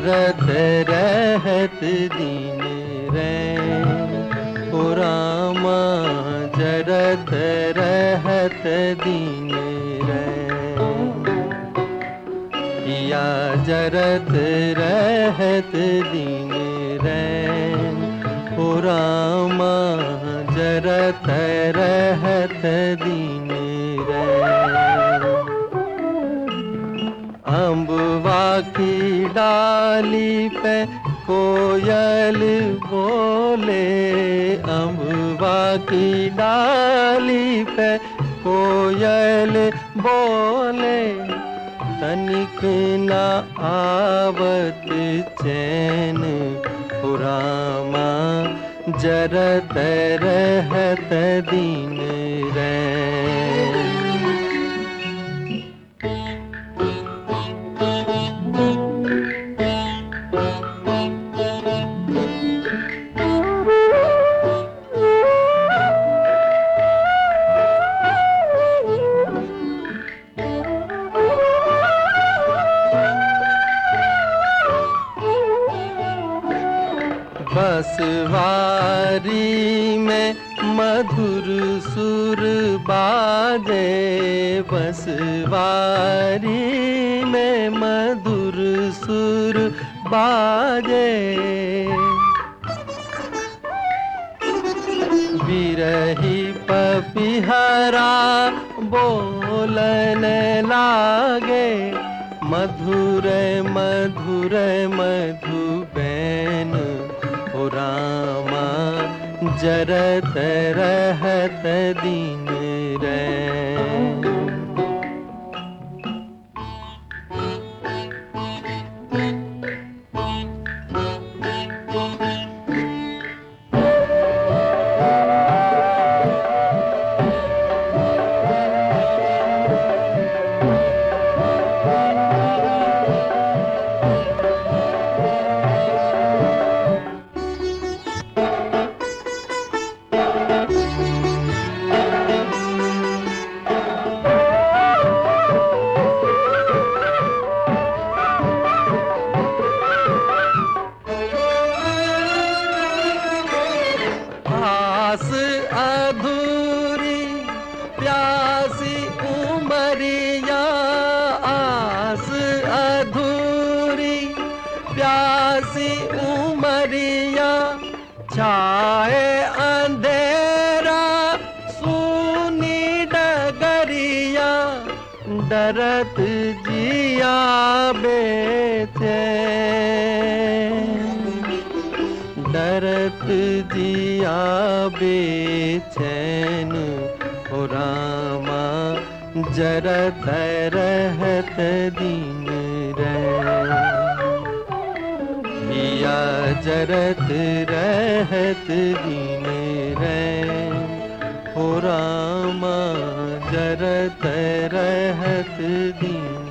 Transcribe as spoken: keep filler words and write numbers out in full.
जरत रहत दीन रैन, ओ रामा जरत रहत दीन रैन। या जरत रहत दीन रैन, ओ रामा जरत रहत दीन रैन। अम्बवा की डाली पे कोयल बोले, अम्बवा की डाली पे कोयल बोले, तनिक न आवत चैन, ओ रामा जरत रहत दीन रैन। बसवारी में मधुर सुर बाजे, बसवारी में मधुर सुर बाजे, बिरही पपिहरा बोलन लागे, मधुर मधुर मधुबैन, ओ रामा जरत रहत दीन रैन। आस अधूरी प्यासी उमरिया, आस अधूरी प्यासी उमरिया, छाए अंधेरा सूनी डगरिया, डरत जिया बेचैन, डरत जिया बेचैन, ओ रामा जरत रहत दीन रैन। या जरत रहत दीन रैन, ओ रामा जरत रहत दीन